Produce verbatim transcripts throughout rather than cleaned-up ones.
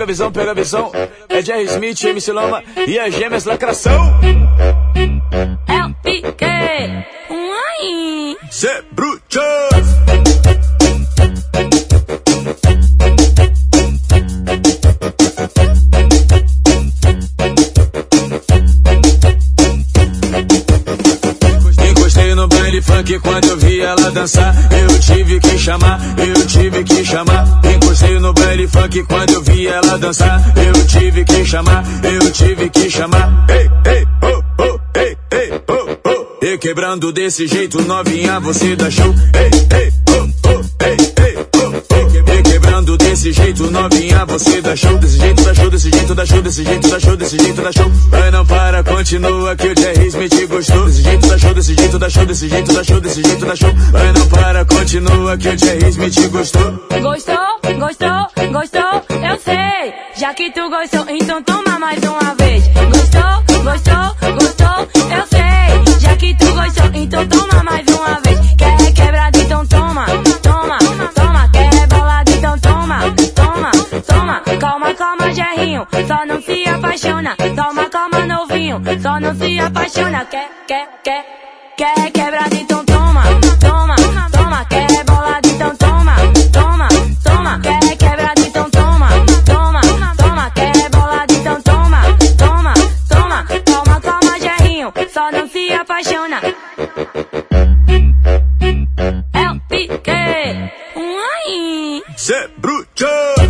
visão, pega a visão. É Jerry Smith, M C Loma e as gêmeas lacração. É o Pique, um aí. Cê bruto. Encostei no baile funk quando eu vi ela dançar. Eu tive que chamar, eu tive que chamar. Encostei no baile funk quando eu vi ela dançar. Eu tive que chamar, eu tive que chamar. Ei, ei, oh, oh, ei, ei, oh, oh. E quebrando desse jeito novinha você dá show. Ei, ei, oh, oh, ei, ei, oh, oh. E quebrando desse jeito novinha você dá show. Desse jeito dá show, desse jeito dá show, desse jeito dá show, desse jeito dá show. Vai não para, continua que o Jerry Smith gostou. Desse jeito dá show, desse jeito dá show, desse jeito dá show, desse jeito dá show. Vai não para, continua que o Jerry Smith gostou. Gostou, gostou, gostou, eu sei. Já que tu gostou, então toma mais uma vez. Gostou, gostou, gostou, eu sei. Já que tu gostou, então toma mais uma vez. Quer quebrada, então toma, toma, toma. Quer bolada, então toma, toma, toma. Calma, calma, Jerrinho, só não se apaixona. Calma, calma, novinho, só não se apaixona. Quer, quer, quer, quer quebrada, então toma, toma, toma. Quer bolada, então toma, toma, toma. Quer quebrada, então toma, toma, toma. Quer bolada, então toma, toma, toma. Calma, calma, Jerrinho, só não se apaixona. É o Pique, um aí. Cê bruto.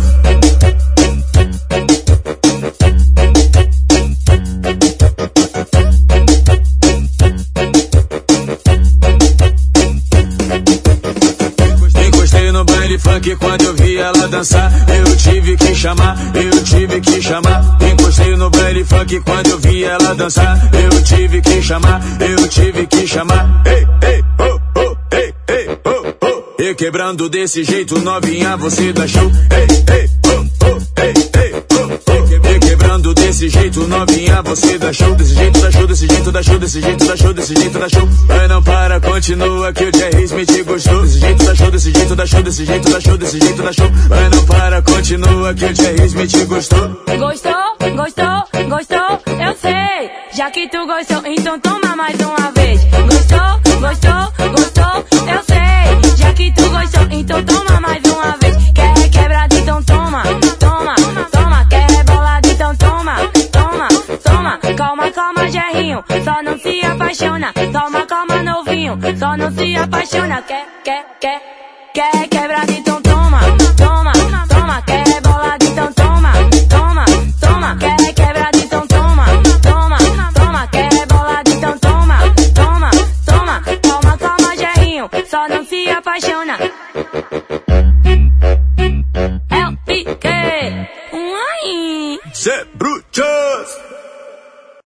Encostei no baile funk quando eu vi ela dançar. Eu tive que chamar, eu tive que chamar. Encostei no baile funk quando eu vi ela dançar. Eu tive que chamar, eu tive que chamar. Ei, ei, oh, oh, ei, ei, oh, oh. E quebrando desse jeito novinha você dá show. Ei, ei, oh, oh, ei, ei, oh, oh. E quebrando desse jeito novinha você dá show. Desse jeito dá show, desse jeito dá show, desse jeito dá show, desse jeito dá show. Vai não para, continua que o Jerry Smith gostou. Desse jeito dá show, desse jeito dá show, desse jeito dá show, desse jeito dá show. Vai não para, continua que o Jerry Smith gostou. Gostou, gostou, gostou, eu sei. Já que tu gostou, então toma mais uma vez. Gostou, gostou, gostou, eu sei. Já que tu gostou, então toma mais uma vez. Quer quebrada, então toma, toma, toma. Quer bolada, então toma, toma, toma. Calma, calma, Jerrinho, só não se apaixona. Calma, calma, novinho, só não se apaixona. Quer, quer, quer, quer quebrada, então toma, toma, toma. Quer bolada, então toma, toma, toma. Quer quebrada, então toma, toma, toma. Quer bolada, então toma, toma, toma. Calma, calma, Jerrinho, só não se apaixona.